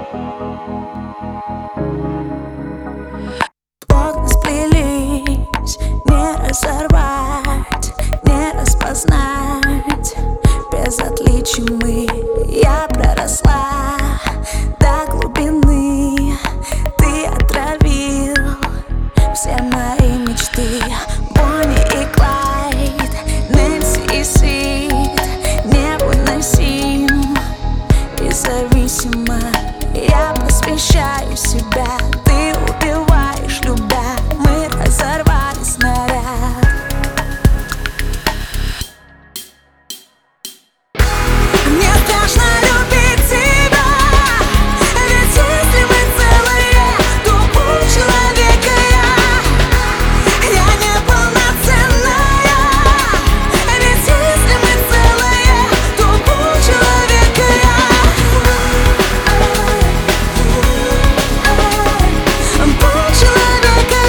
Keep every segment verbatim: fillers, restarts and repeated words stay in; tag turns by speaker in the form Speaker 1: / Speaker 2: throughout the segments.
Speaker 1: Плотно сплелись, не разорвать, не распознать. Без отличий мы, я проросла до глубины. Ты отравил все мои мечты. Бонни и Клайд, Нэнси и Сид, невыносим и зависима. Я посвящаю себя, ты убиваешь, любя. Мы разорвали снаряд. Мне страшно любить тебя, ведь если мы целые, то полчеловека я. Я неполноценная, ведь если мы целые, то полчеловека я. Полчеловека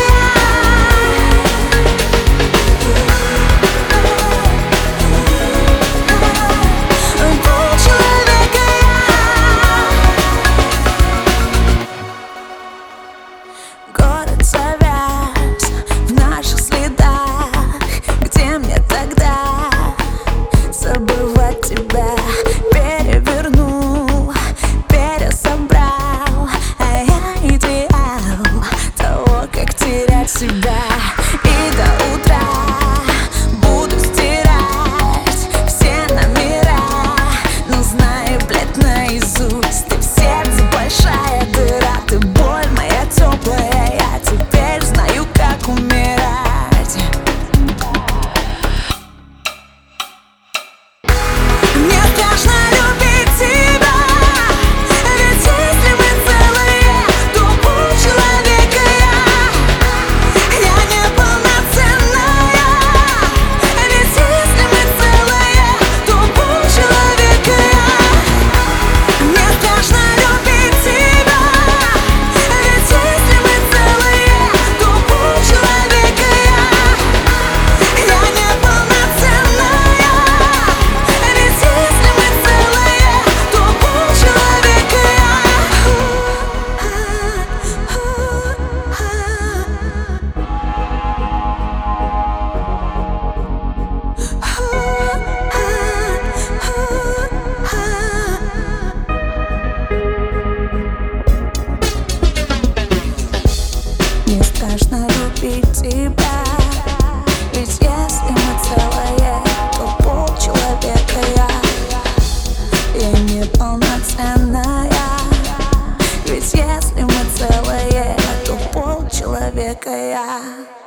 Speaker 1: Город завяз в наших следах. Где мне тогда забывать тебя? Перевернул, пересобрал, а я идеал того, как терять себя. И до утра буду стирать все номера, но знаю, блядь, наизусть. Ты в сердце большая дыра, ты боль моя теплая. Я теперь знаю, как умирать. Мне страшно любить тебя, ведь если мы целые, то полчеловека я. Я неполноценная, ведь если мы целые, то полчеловека я. Мне страшно любить тебя, ведь если мы целые, то полчеловека я. Я неполноценная, ведь если мы целые, то полчеловека я. Мне страшно любить тебя, ведь если мы целые, то полчеловека я. Я неполноценная, ведь если мы целые, то полчеловека я.